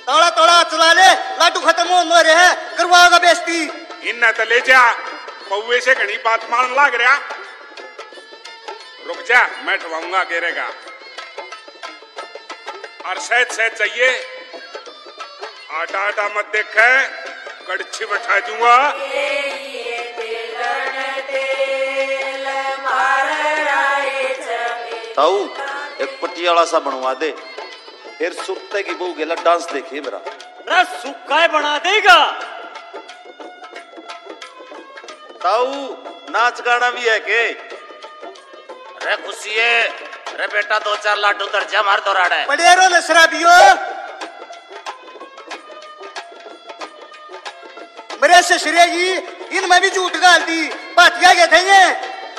तोड़ा तोड़ा चला ले, लाडू खत्म हो रहे है, करवाओगा बेइज्जती। इन्ना तो ले जा, पौवे से घनी बात मान लाग रहा। रुक जा, मैं ठवाऊंगा घेरेगा। और सहज सहज चाहिए, आटा आटा मत देखे, कड़छी बैठा दूंगा। ताऊ एक पटियाला सा बनवा दे, फिर सुरते की बहू गेला डांस देखिए मेरा। अरे सुक्का बना देगा। ताऊ नाच गाना भी है के? अरे खुशी है, अरे बेटा 2-4 लाडू दर्जा मार दो राड़ा पड़े रो नसरा बियो। मेरे से श्रेय जी इनमें भी झूठ गाल दी, पाटिया के थे ये।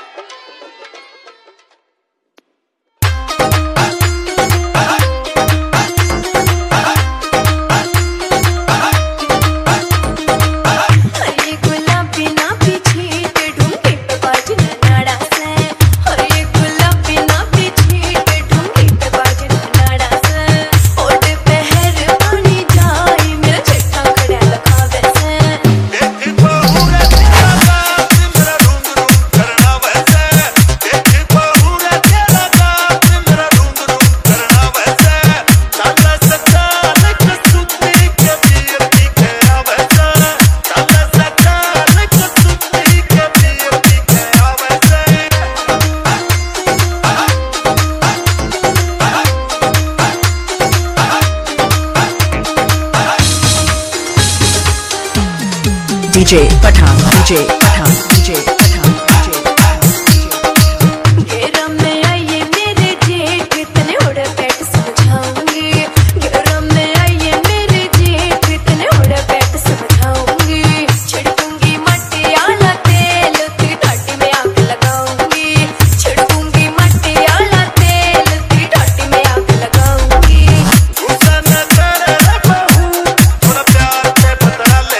DJ Pathan, DJ Pathan, DJ Pathan, DJ Pathan. घेरा में आइए मेरे जेठ, तने उड़ा बैठ समझाऊंगी। घेरा में आइए मेरे जेठ, तने उड़ा बैठ समझाऊंगी। छिड़कूंगी मटियाला तेल, तेरी टाटी में आग लगाऊंगी। छिड़कूंगी मटियाला तेल, तेरी टाटी में आग लगाऊंगी। गुस्सा न कर बहू, थोड़ा प्यार से बता ले।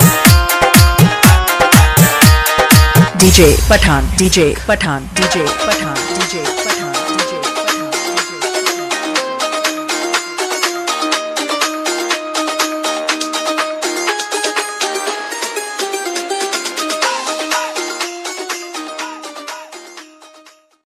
DJ Pathan, DJ Pathan, DJ Pathan.